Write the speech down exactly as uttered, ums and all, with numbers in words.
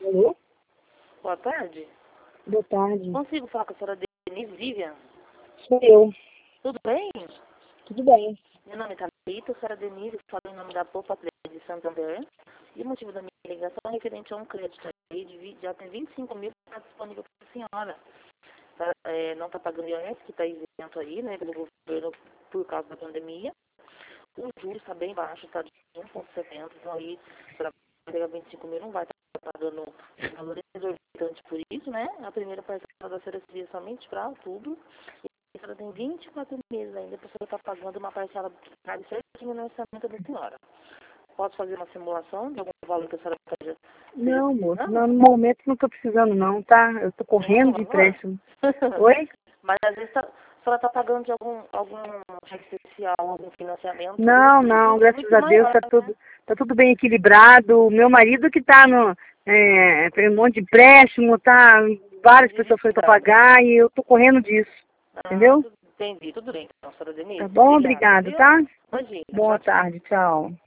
Alô? Boa tarde. Boa tarde. Consigo falar com a senhora Denise Vivian? Sou eu. Tudo bem? Tudo bem. Meu nome é Thalita, a senhora Denise, falo em nome da Poupa Crédito de Santander. E o motivo da minha ligação é referente a um crédito aí, de, vi- já tem vinte e cinco mil que está disponível para a senhora. Tá, é, não está pagando I O S, que está isento aí, né, pelo governo por causa da pandemia. O juros está bem baixo, está de um vírgula setenta, então aí, para pegar vinte e cinco mil não vai estar pagando um valor exorbitante por isso, né? A primeira parcela da senhora seria somente para outubro. E a senhora tem vinte e quatro meses ainda para você estar pagando uma parcela que cabe certinho no orçamento da senhora. Posso fazer uma simulação de algum valor que a senhora esteja esteja Não, moço. precisando? Não, no momento não estou precisando não, tá? Eu estou Nenhum correndo de valor? empréstimo. Oi? Mas às vezes tá, a senhora está pagando de algum, algum cheque especial, algum financiamento, Não, um não, juros graças muito a Deus maior, está né? tudo, tá tudo bem equilibrado. O meu marido que está no. É, tem um monte de empréstimo, tá? Várias pessoas foram para Endividado. pagar e eu estou correndo disso. Ah, Entendeu? tudo, entendi. Tudo bem, então, senhora Tá Denise. bom? Obrigada, Obrigado, viu? tá? Imagina. Boa Tchau, tchau. tarde, tchau.